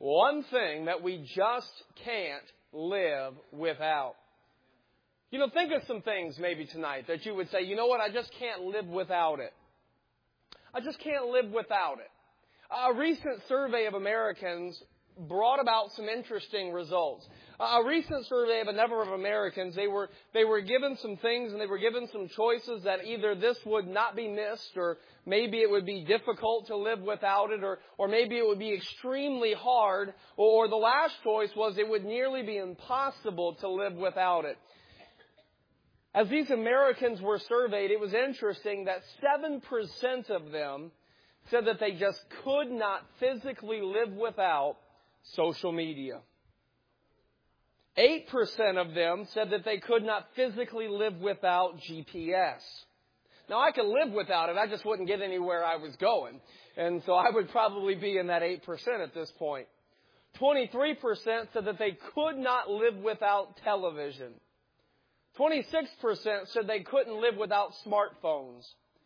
one thing that we just can't live without. You know, think of some things maybe tonight that you would say, you know what, I just can't live without it. I just can't live without it. A recent survey of Americans brought about some interesting results. A recent survey of a number of Americans, they were given some things and they were given some choices that either this would not be missed, or maybe it would be difficult to live without it, or maybe it would be extremely hard, or the last choice was it would nearly be impossible to live without it. As these Americans were surveyed, it was interesting that 7% of them said that they just could not physically live without social media. 8% of them said that they could not physically live without GPS. Now, I could live without it. I just wouldn't get anywhere I was going. And so I would probably be in that 8% at this point. 23% said that they could not live without television. 26% said they couldn't live without smartphones.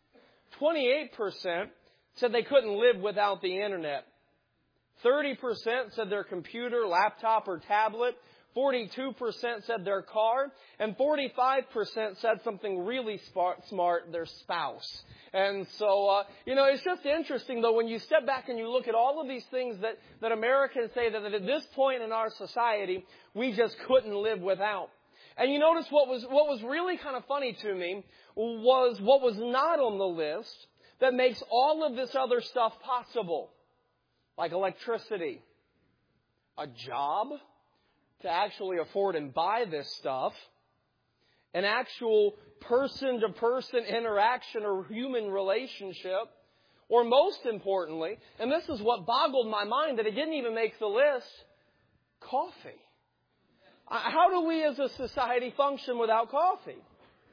28% said they couldn't live without the internet. 30% said their computer, laptop, or tablet. 42% said their car. And 45% said something really smart, their spouse. And so, it's just interesting, though, when you step back and you look at all of these things that Americans say that at this point in our society, we just couldn't live without. And you notice what was really kind of funny to me was what was not on the list that makes all of this other stuff possible. Like electricity, a job to actually afford and buy this stuff, an actual person-to-person interaction or human relationship, or most importantly, and this is what boggled my mind that it didn't even make the list, coffee. How do we as a society function without coffee?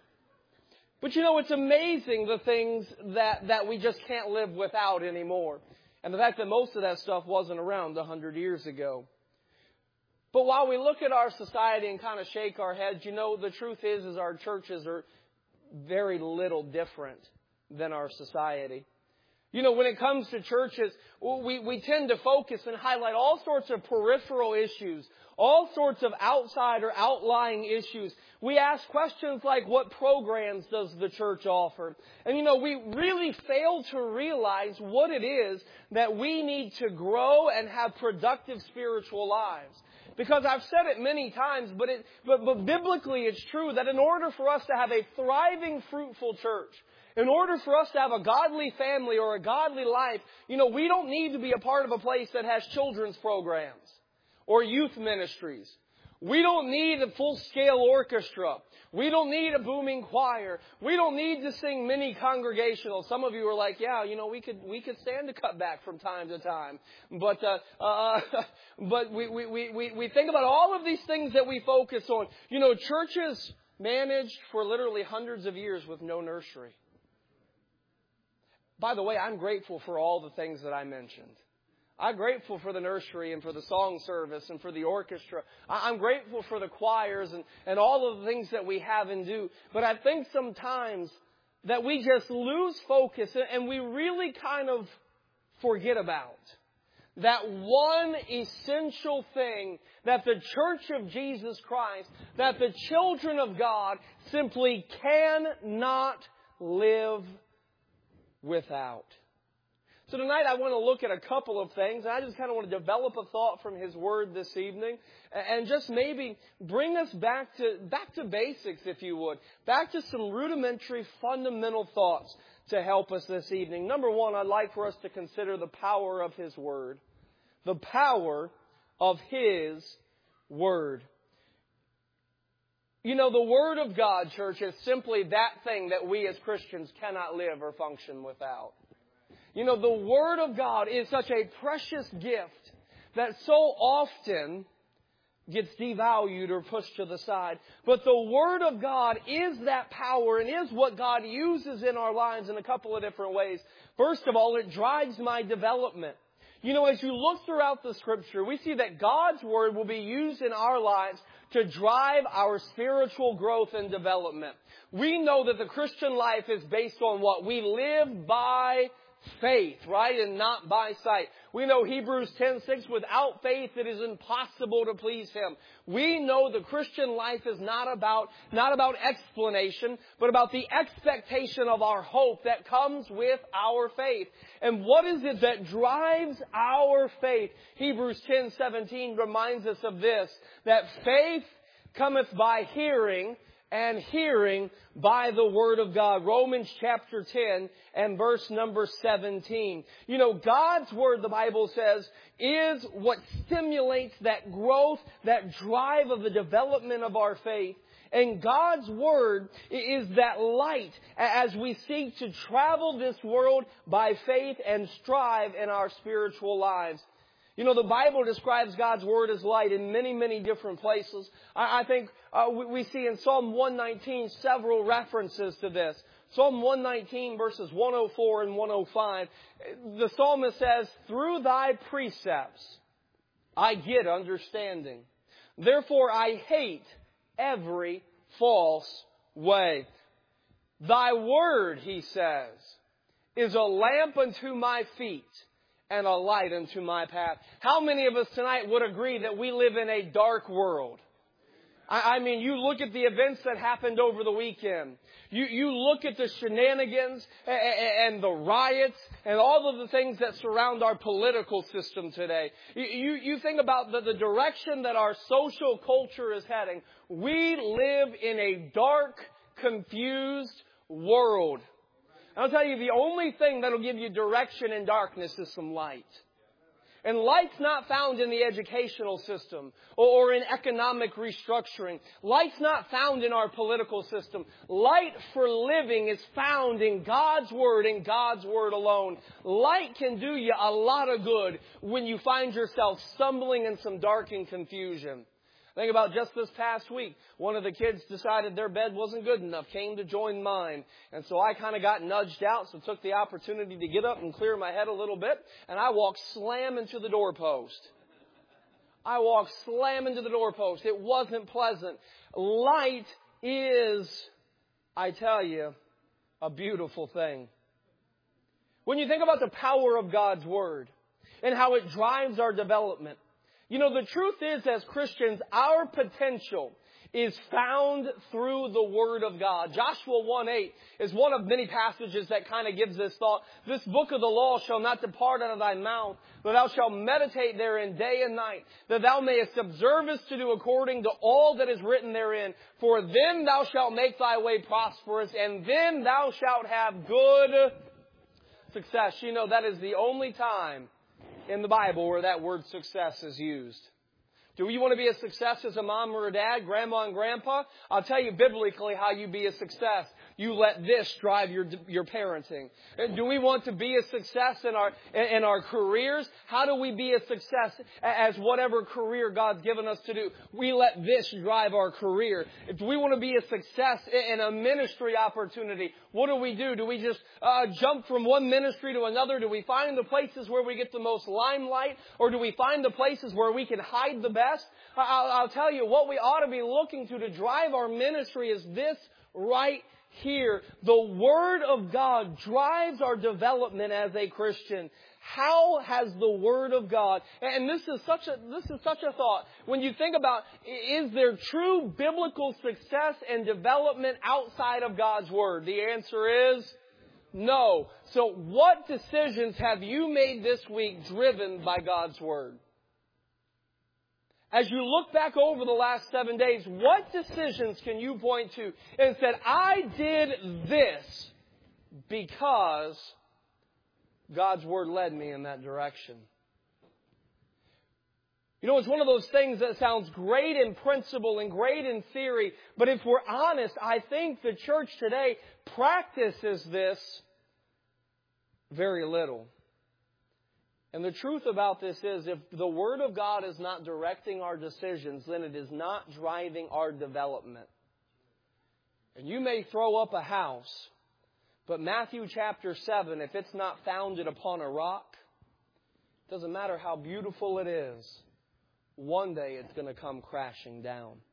But it's amazing the things that we just can't live without anymore. And the fact that most of that stuff wasn't around 100 years ago. But while we look at our society and kind of shake our heads, the truth is our churches are very little different than our society. When it comes to churches, we tend to focus and highlight all sorts of peripheral issues, all sorts of outside or outlying issues. We ask questions like, what programs does the church offer? And we really fail to realize what it is that we need to grow and have productive spiritual lives. Because I've said it many times, but biblically it's true that in order for us to have a thriving, fruitful church, in order for us to have a godly family or a godly life, we don't need to be a part of a place that has children's programs or youth ministries. We don't need a full-scale orchestra. We don't need a booming choir. We don't need to sing mini congregational. Some of you are like, yeah, we could stand to cut back from time to time. But we think about all of these things that we focus on. Churches managed for literally hundreds of years with no nursery. By the way, I'm grateful for all the things that I mentioned. I'm grateful for the nursery and for the song service and for the orchestra. I'm grateful for the choirs and all of the things that we have and do. But I think sometimes that we just lose focus and we really kind of forget about that one essential thing that the Church of Jesus Christ, that the children of God simply cannot live without. So tonight I want to look at a couple of things. And I just kind of want to develop a thought from His Word this evening. And just maybe bring us back to basics, if you would. Back to some rudimentary, fundamental thoughts to help us this evening. Number one, I'd like for us to consider the power of His Word. The power of His Word. The Word of God, church, is simply that thing that we as Christians cannot live or function without. The Word of God is such a precious gift that so often gets devalued or pushed to the side. But the Word of God is that power and is what God uses in our lives in a couple of different ways. First of all, it drives my development. As you look throughout the Scripture, we see that God's Word will be used in our lives to drive our spiritual growth and development. We know that the Christian life is based on what? We live by faith, right? And not by sight. We know Hebrews 10:6, without faith it is impossible to please Him. We know the Christian life is not about explanation, but about the expectation of our hope that comes with our faith. And what is it that drives our faith? Hebrews 10:17 reminds us of this, that faith cometh by hearing, and hearing by the Word of God. Romans chapter 10 and verse number 17. You know, God's Word, the Bible says, is what stimulates that growth, that drive of the development of our faith. And God's Word is that light as we seek to travel this world by faith and strive in our spiritual lives. You know, the Bible describes God's Word as light in many, many different places. I think we see in Psalm 119 several references to this. Psalm 119 verses 104 and 105. The psalmist says, through Thy precepts I get understanding. Therefore I hate every false way. Thy Word, he says, is a lamp unto my feet and a light unto my path. How many of us tonight would agree that we live in a dark world? I mean, you look at the events that happened over the weekend. You look at the shenanigans and the riots and all of the things that surround our political system today. You think about the direction that our social culture is heading. We live in a dark, confused world. I'll tell you, the only thing that'll give you direction in darkness is some light. And light's not found in the educational system or in economic restructuring. Light's not found in our political system. Light for living is found in God's Word and God's Word alone. Light can do you a lot of good when you find yourself stumbling in some dark and confusion. Think about just this past week. One of the kids decided their bed wasn't good enough, came to join mine. And so I kind of got nudged out, so took the opportunity to get up and clear my head a little bit. And I walked slam into the doorpost. It wasn't pleasant. Light is, I tell you, a beautiful thing. When you think about the power of God's Word and how it drives our development, you know, the truth is, as Christians, our potential is found through the Word of God. Joshua 1:8 is one of many passages that kind of gives this thought. This book of the law shall not depart out of thy mouth, but thou shalt meditate therein day and night, that thou mayest observe to do according to all that is written therein. For then thou shalt make thy way prosperous, and then thou shalt have good success. You know, that is the only time in the Bible where that word success is used. Do you want to be a success as a mom or a dad, grandma and grandpa? I'll tell you biblically how you be a success. You let this drive your parenting. Do we want to be a success in our careers? How do we be a success as whatever career God's given us to do? We let this drive our career. If we want to be a success in a ministry opportunity, what do? Do we just jump from one ministry to another? Do we find the places where we get the most limelight? Or do we find the places where we can hide the best? I'll tell you, what we ought to be looking to drive our ministry is this right here. The Word of God drives our development as a Christian. How has the Word of God, and this is such a thought, when you think about, is there true biblical success and development outside of God's Word? The answer is no. So what decisions have you made this week driven by God's Word? As you look back over the last 7 days, what decisions can you point to and said, I did this because God's Word led me in that direction? You know, it's one of those things that sounds great in principle and great in theory, but if we're honest, I think the church today practices this very little. And the truth about this is, if the Word of God is not directing our decisions, then it is not driving our development. And you may throw up a house, but Matthew chapter 7, if it's not founded upon a rock, it doesn't matter how beautiful it is, one day it's going to come crashing down.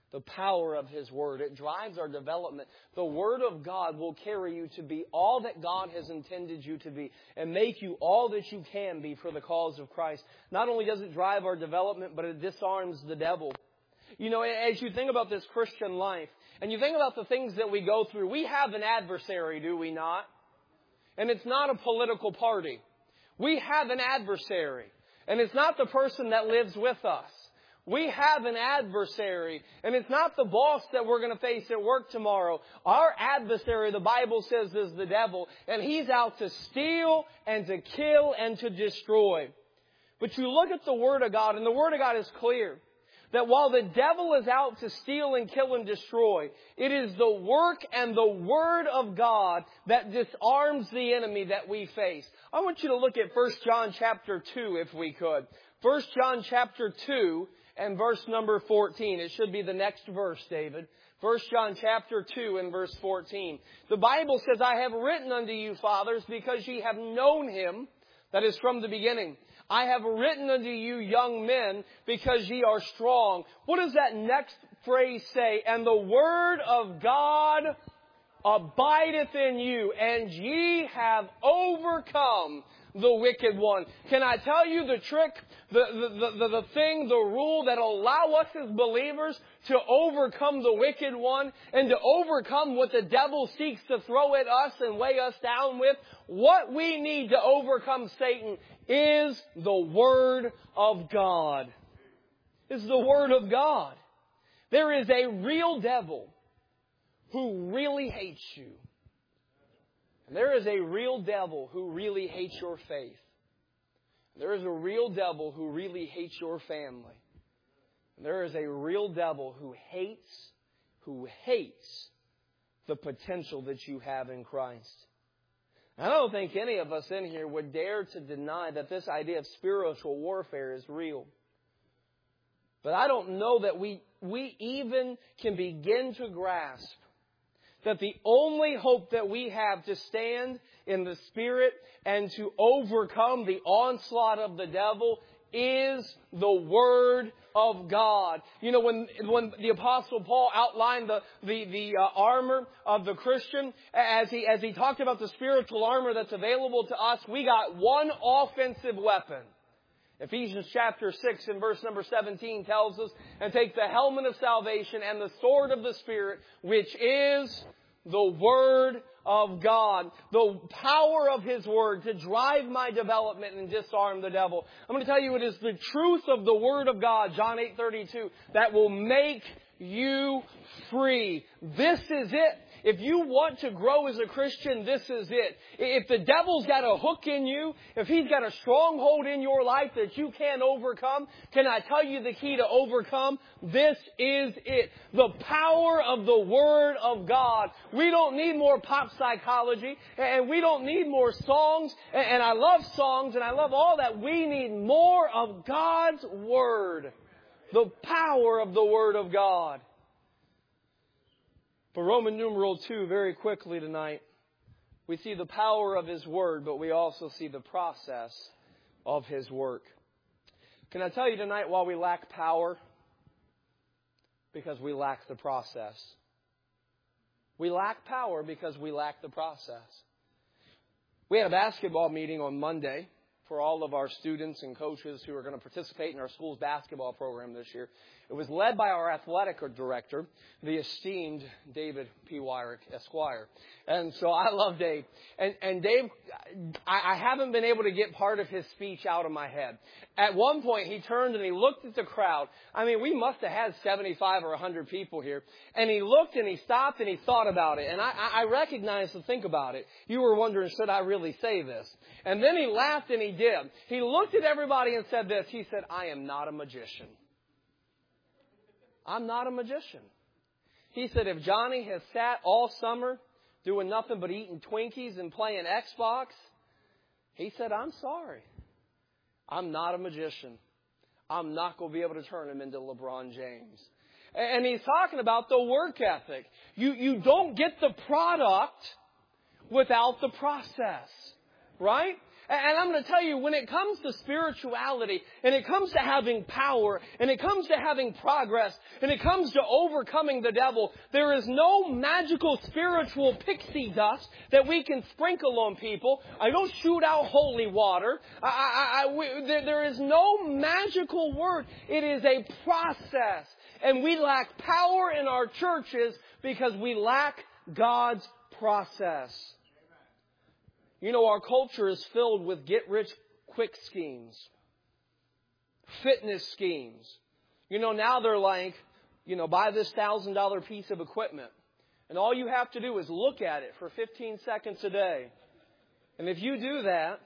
The power of His Word. It drives our development. The Word of God will carry you to be all that God has intended you to be and make you all that you can be for the cause of Christ. Not only does it drive our development, but it disarms the devil. You know, as you think about this Christian life and you think about the things that we go through, we have an adversary, do we not? And it's not a political party. We have an adversary. And it's not the person that lives with us. We have an adversary, and it's not the boss that we're going to face at work tomorrow. Our adversary, the Bible says, is the devil, and he's out to steal and to kill and to destroy. But you look at the Word of God, and the Word of God is clear that while the devil is out to steal and kill and destroy, it is the work and the Word of God that disarms the enemy that we face. I want you to look at 1 John chapter 2, if we could. 1 John chapter 2 and verse number 14. It should be the next verse, David. 1 John chapter 2 and verse 14. The Bible says, I have written unto you, fathers, because ye have known Him, that is from the beginning. I have written unto you, young men, because ye are strong. What does that next phrase say? And the Word of God abideth in you, and ye have overcome the wicked one. Can I tell you the trick, the thing, the rule that allow us as believers to overcome the wicked one and to overcome what the devil seeks to throw at us and weigh us down with? What we need to overcome Satan is the Word of God. It's the Word of God. There is a real devil who really hates you. And there is a real devil who really hates your faith. There is a real devil who really hates your family. And there is a real devil who hates the potential that you have in Christ. I don't think any of us in here would dare to deny that this idea of spiritual warfare is real. But I don't know that we even can begin to grasp that the only hope that we have to stand in the Spirit and to overcome the onslaught of the devil is the Word of God. You know, when the Apostle Paul outlined the armor of the Christian, as he talked about the spiritual armor that's available to us, we got one offensive weapon. Ephesians chapter 6 and verse number 17 tells us, and take the helmet of salvation and the sword of the Spirit, which is the Word of God. The power of His Word to drive my development and disarm the devil. I'm going to tell you, it is the truth of the Word of God, John 8:32, that will make you free. This is it. If you want to grow as a Christian, this is it. If the devil's got a hook in you, if he's got a stronghold in your life that you can't overcome, can I tell you the key to overcome? This is it. The power of the Word of God. We don't need more pop psychology, and we don't need more songs, and I love songs, and I love all that. We need more of God's Word. The power of the Word of God. For Roman numeral 2, very quickly tonight, we see the power of His Word, but we also see the process of His work. Can I tell you tonight why we lack power? Because we lack the process. We lack power because we lack the process. We had a basketball meeting on Monday for all of our students and coaches who are going to participate in our school's basketball program this year. It was led by our athletic director, the esteemed David P. Wyrick, Esquire. And so I love Dave. And Dave, I haven't been able to get part of his speech out of my head. At one point, he turned and he looked at the crowd. I mean, we must have had 75 or 100 people here. And he looked and he stopped and he thought about it. And I recognized to think about it. You were wondering, should I really say this? And then he laughed and he did. He looked at everybody and said this. He said, I am not a magician. I'm not a magician. He said, if Johnny has sat all summer doing nothing but eating Twinkies and playing Xbox, he said, I'm sorry. I'm not a magician. I'm not going to be able to turn him into LeBron James. And he's talking about the work ethic. You don't get the product without the process. Right? And I'm going to tell you, when it comes to spirituality, and it comes to having power, and it comes to having progress, and it comes to overcoming the devil, there is no magical spiritual pixie dust that we can sprinkle on people. I don't shoot out holy water. There is no magical word. It is a process. And we lack power in our churches because we lack God's process. You know, our culture is filled with get-rich-quick schemes. Fitness schemes. You know, now they're like, buy this $1,000 piece of equipment. And all you have to do is look at it for 15 seconds a day. And if you do that,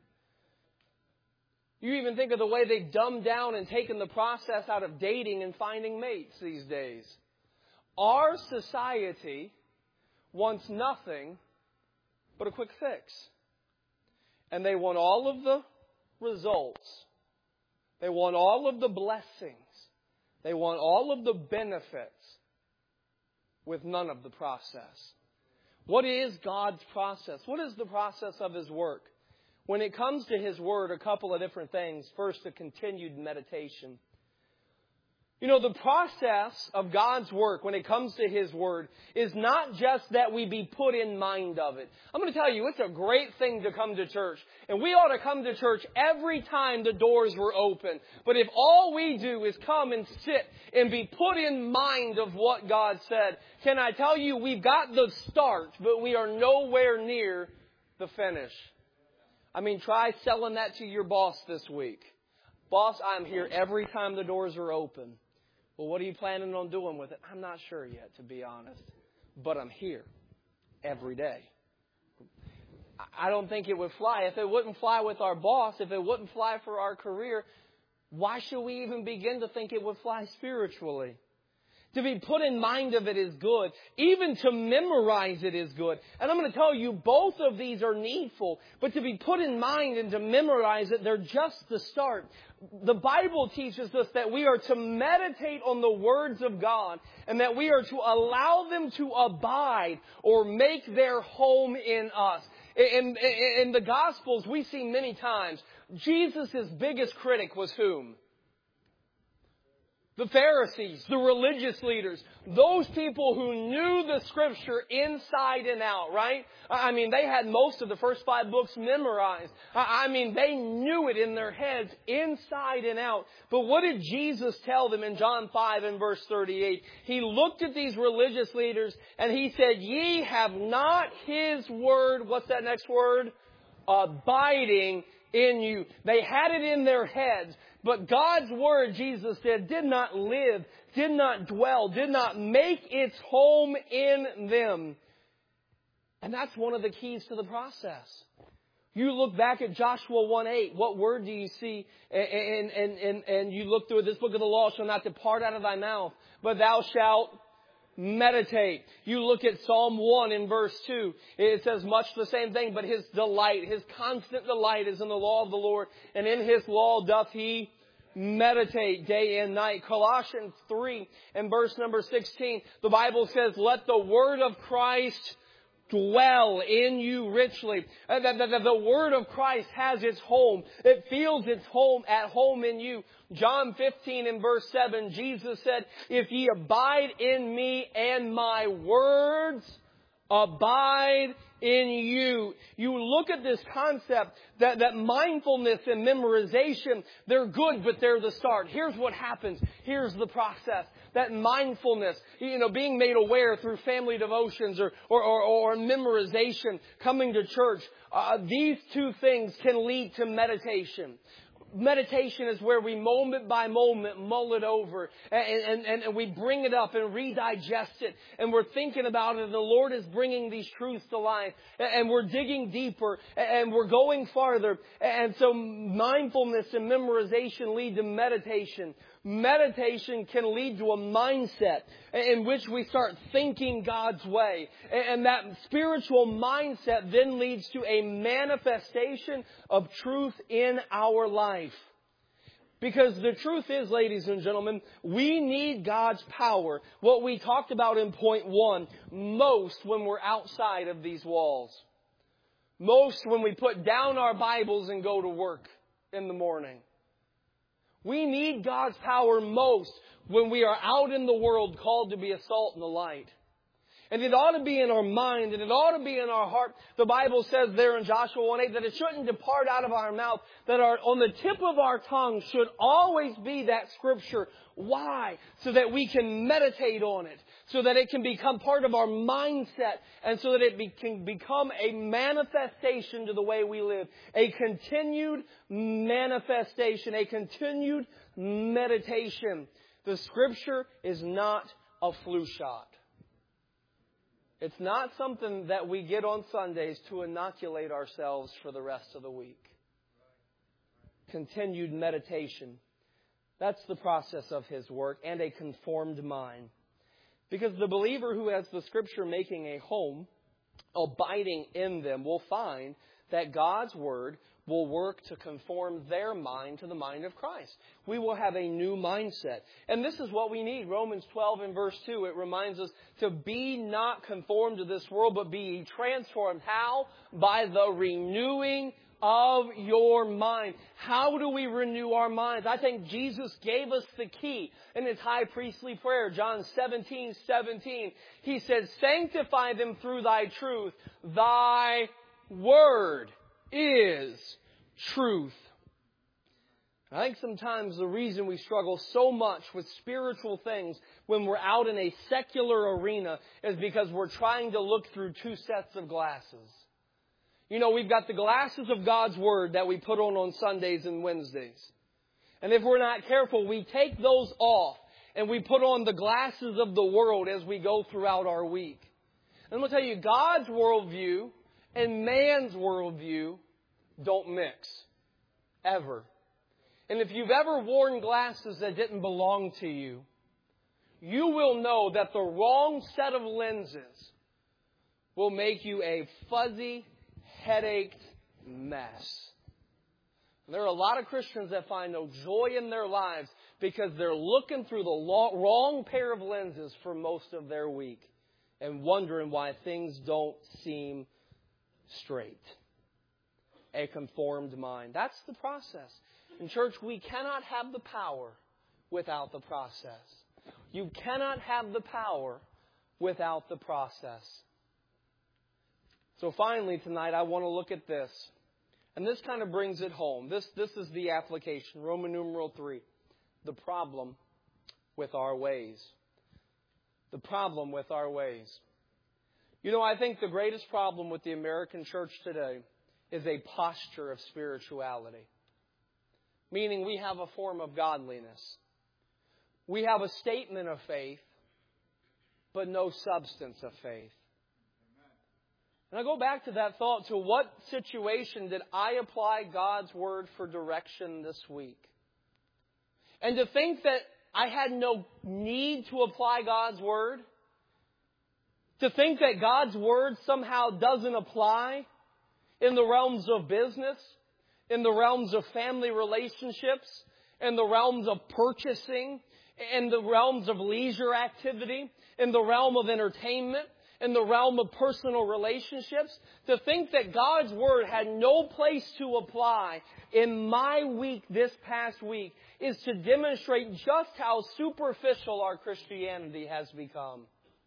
you even think of the way they've dumbed down and taken the process out of dating and finding mates these days. Our society wants nothing but a quick fix. And they want all of the results. They want all of the blessings. They want all of the benefits with none of the process. What is God's process? What is the process of His work? When it comes to His Word, a couple of different things. First, a continued meditation. You know, the process of God's work when it comes to His Word is not just that we be put in mind of it. I'm going to tell you, it's a great thing to come to church. And we ought to come to church every time the doors were open. But if all we do is come and sit and be put in mind of what God said, can I tell you, we've got the start, but we are nowhere near the finish. I mean, try selling that to your boss this week. Boss, I'm here every time the doors are open. Well, what are you planning on doing with it? I'm not sure yet, to be honest. But I'm here every day. I don't think it would fly. If it wouldn't fly with our boss, if it wouldn't fly for our career, why should we even begin to think it would fly spiritually? To be put in mind of it is good. Even to memorize it is good. And I'm going to tell you, both of these are needful. But to be put in mind and to memorize it, they're just the start. The Bible teaches us that we are to meditate on the words of God and that we are to allow them to abide or make their home in us. In the Gospels, we see many times, Jesus' biggest critic was whom? The Pharisees, the religious leaders, those people who knew the Scripture inside and out, right? I mean, they had most of the first 5 books memorized. I mean, they knew it in their heads inside and out. But what did Jesus tell them in John 5 and verse 38? He looked at these religious leaders and He said, ye have not His word, what's that next word? Abiding in you. They had it in their heads. But God's Word, Jesus said, did not live, did not dwell, did not make its home in them. And that's one of the keys to the process. You look back at Joshua 1:8. What word do you see? And you look through this book of the law shall not depart out of thy mouth, but thou shalt meditate. You look at Psalm 1 in verse 2. It says much the same thing, but His delight, His constant delight is in the law of the Lord, and in His law doth He meditate day and night. Colossians 3 and verse number 16, the Bible says, let the word of Christ dwell in you richly. The word of Christ has its home. It feels its home at home in you. John 15 and verse 7, Jesus said, if ye abide in me and my words abide in you. You look at this concept that mindfulness and memorization, they're good, but they're the start. Here's what happens. Here's the process. That mindfulness, being made aware through family devotions or memorization, coming to church, these two things can lead to meditation. Meditation is where we moment by moment mull it over and we bring it up and redigest it and we're thinking about it and the Lord is bringing these truths to life and we're digging deeper and we're going farther. And so mindfulness and memorization lead to meditation. Meditation can lead to a mindset in which we start thinking God's way. And that spiritual mindset then leads to a manifestation of truth in our life. Because the truth is, ladies and gentlemen, we need God's power. What we talked about in point 1, most when we're outside of these walls. most when we put down our Bibles and go to work in the morning. We need God's power most when we are out in the world called to be a salt and a light. And it ought to be in our mind, and it ought to be in our heart. The Bible says there in Joshua 1:8 that it shouldn't depart out of our mouth, that on the tip of our tongue should always be that Scripture. Why? So that we can meditate on it, so that it can become part of our mindset, and so that it can become a manifestation to the way we live. A continued manifestation, a continued meditation. The Scripture is not a flu shot. It's not something that we get on Sundays to inoculate ourselves for the rest of the week. Continued meditation. That's the process of His work, and a conformed mind. Because the believer who has the Scripture making a home, abiding in them, will find that God's Word will work to conform their mind to the mind of Christ. We will have a new mindset. And this is what we need. Romans 12 and verse 2, it reminds us to be not conformed to this world, but be ye transformed. How? By the renewing of your mind. How do we renew our minds? I think Jesus gave us the key in His high priestly prayer, John 17:17. He said, sanctify them through thy truth. Thy word is truth. I think sometimes the reason we struggle so much with spiritual things when we're out in a secular arena is because we're trying to look through two sets of glasses. You know, we've got the glasses of God's Word that we put on Sundays and Wednesdays. And if we're not careful, we take those off and we put on the glasses of the world as we go throughout our week. And I'm going to tell you, God's worldview and man's worldview don't mix. Ever. And if you've ever worn glasses that didn't belong to you, you will know that the wrong set of lenses will make you a fuzzy, headached mess. And there are a lot of Christians that find no joy in their lives because they're looking through the wrong pair of lenses for most of their week and wondering why things don't seem straight. A conformed mind. That's the process. In church, we cannot have the power without the process. You cannot have the power without the process. So finally tonight, I want to look at this. And this kind of brings it home. This is the application. Roman numeral 3. The problem with our ways. The problem with our ways. You know, I think the greatest problem with the American church today is a posture of spirituality. Meaning we have a form of godliness. We have a statement of faith, but no substance of faith. And I go back to that thought, to what situation did I apply God's Word for direction this week? And to think that I had no need to apply God's Word, to think that God's Word somehow doesn't apply in the realms of business, in the realms of family relationships, in the realms of purchasing, in the realms of leisure activity, in the realm of entertainment, in the realm of personal relationships, to think that God's Word had no place to apply in my week this past week is to demonstrate just how superficial our Christianity has become.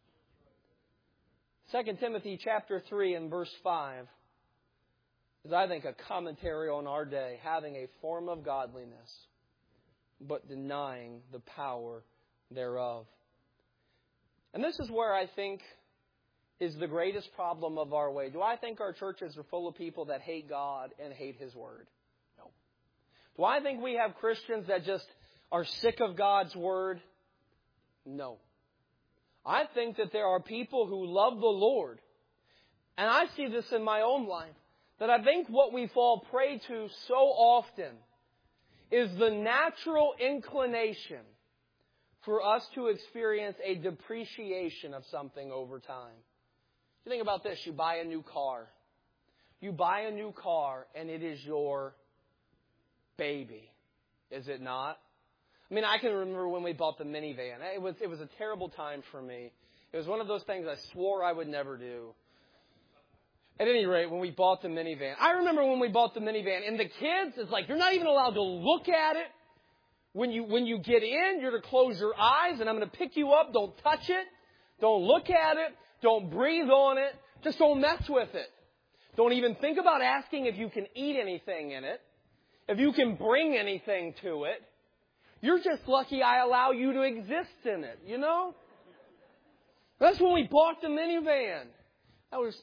2 Timothy chapter 3 and verse 5 is, I think, a commentary on our day, having a form of godliness, but denying the power thereof. And this is where I think is the greatest problem of our way. Do I think our churches are full of people that hate God and hate His Word? No. Do I think we have Christians that just are sick of God's Word? No. I think that there are people who love the Lord. And I see this in my own life. That I think what we fall prey to so often is the natural inclination for us to experience a depreciation of something over time. You think about this. You buy a new car. You buy a new car and it is your baby. Is it not? I mean, I can remember when we bought the minivan. It was a terrible time for me. It was one of those things I swore I would never do. At any rate, when we bought the minivan, I remember when we bought the minivan, and the kids, it's like, you're not even allowed to look at it. When you get in, you're to close your eyes, and I'm going to pick you up. Don't touch it. Don't look at it. Don't breathe on it. Just don't mess with it. Don't even think about asking if you can eat anything in it, if you can bring anything to it. You're just lucky I allow you to exist in it, you know? That's when we bought the minivan. That was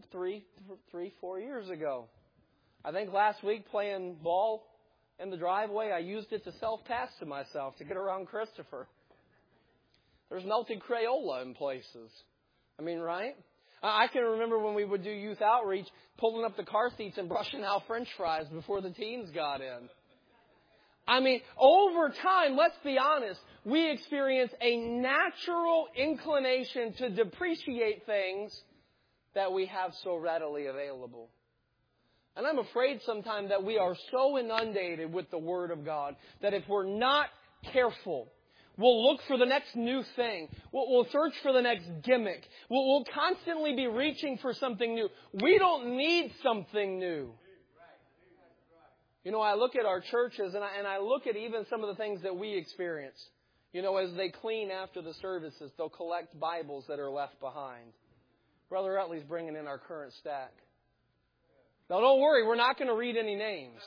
4 years ago. I think last week playing ball in the driveway, I used it to self-task to myself to get around Christopher. There's melted Crayola in places. I mean, right? I can remember when we would do youth outreach, pulling up the car seats and brushing out French fries before the teens got in. I mean, over time, let's be honest, we experience a natural inclination to depreciate things that we have so readily available. And I'm afraid sometimes that we are so inundated with the Word of God that if we're not careful, we'll look for the next new thing. We'll search for the next gimmick. We'll constantly be reaching for something new. We don't need something new. You know, I look at our churches and I look at even some of the things that we experience. You know, as they clean after the services, they'll collect Bibles that are left behind. Brother Utley's bringing in our current stack. Now, don't worry, we're not going to read any names.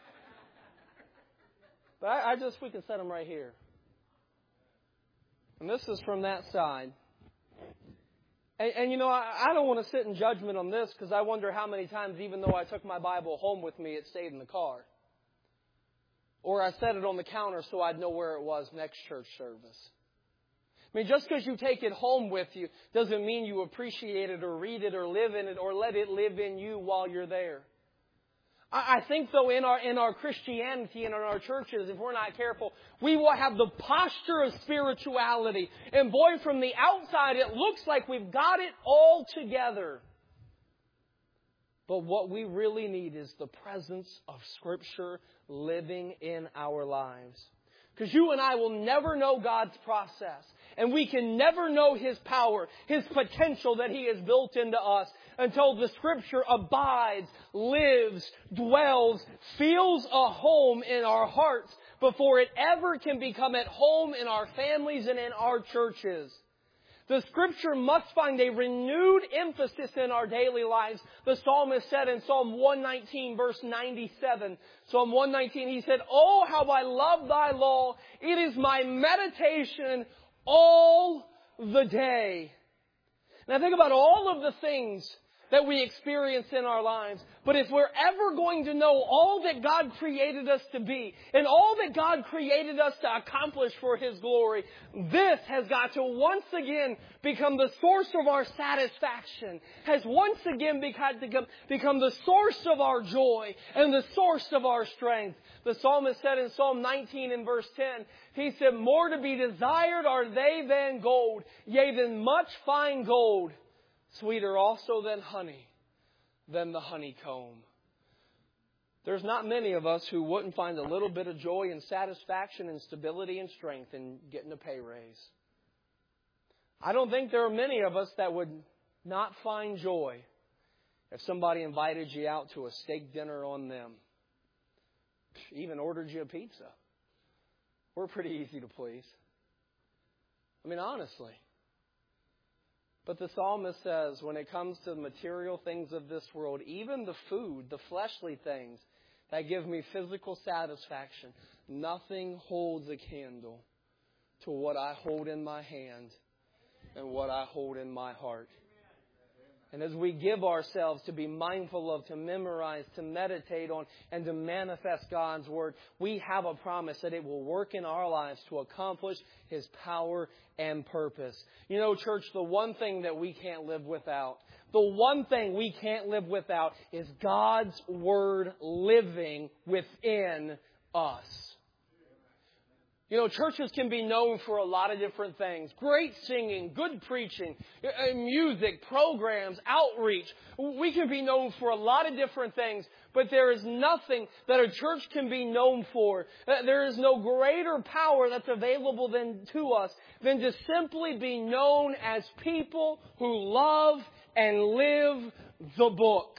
But we can set them right here. And this is from that side. And you know, I don't want to sit in judgment on this because I wonder how many times, even though I took my Bible home with me, it stayed in the car. Or I set it on the counter so I'd know where it was next church service. I mean, just because you take it home with you doesn't mean you appreciate it or read it or live in it or let it live in you while you're there. I think, though, in our Christianity and in our churches, if we're not careful, we will have the posture of spirituality. And boy, from the outside, it looks like we've got it all together. But what we really need is the presence of Scripture living in our lives. Because you and I will never know God's process. And we can never know His power, His potential that He has built into us until the Scripture abides, lives, dwells, feels a home in our hearts before it ever can become at home in our families and in our churches. The Scripture must find a renewed emphasis in our daily lives. The psalmist said in Psalm 119, verse 97, Psalm 119, he said, "Oh, how I love Thy law. It is my meditation all the day." And I think about all of the things that we experience in our lives. But if we're ever going to know all that God created us to be and all that God created us to accomplish for His glory, this has got to once again become the source of our satisfaction, has once again become the source of our joy and the source of our strength. The psalmist said in Psalm 19 and verse 10, he said, "More to be desired are they than gold, yea, than much fine gold. Sweeter also than honey, than the honeycomb." There's not many of us who wouldn't find a little bit of joy and satisfaction and stability and strength in getting a pay raise. I don't think there are many of us that would not find joy if somebody invited you out to a steak dinner on them, even ordered you a pizza. We're pretty easy to please. I mean, honestly. But the psalmist says when it comes to the material things of this world, even the food, the fleshly things that give me physical satisfaction, nothing holds a candle to what I hold in my hand and what I hold in my heart. And as we give ourselves to be mindful of, to memorize, to meditate on, and to manifest God's Word, we have a promise that it will work in our lives to accomplish His power and purpose. You know, church, the one thing that we can't live without, is God's Word living within us. You know, churches can be known for a lot of different things. Great singing, good preaching, music, programs, outreach. We can be known for a lot of different things, but there is nothing that a church can be known for. There is no greater power that's available to us than to simply be known as people who love and live the book.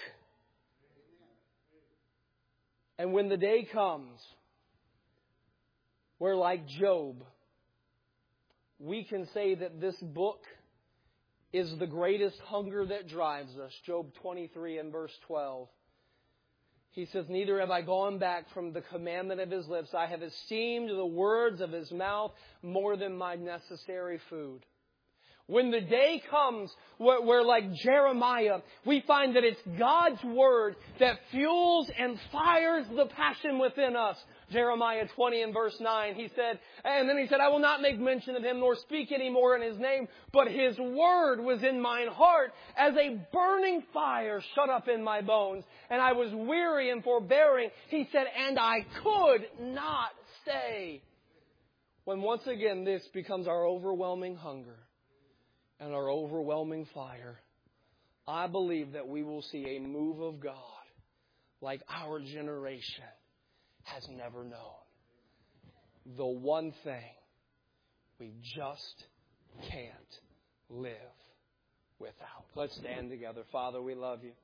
And when the day comes where, like Job, we can say that this book is the greatest hunger that drives us. Job 23 and verse 12. He says, neither have I gone back from the commandment of His lips. I have esteemed the words of His mouth more than my necessary food. When the day comes where like Jeremiah, we find that it's God's Word that fuels and fires the passion within us. Jeremiah 20 and verse 9, he said, I will not make mention of Him nor speak any more in His name, but His Word was in mine heart as a burning fire shut up in my bones. And I was weary and forbearing. He said, and I could not stay. When once again this becomes our overwhelming hunger and our overwhelming fire, I believe that we will see a move of God like our generation has never known. The one thing we just can't live without. Let's stand together. Father, we love You.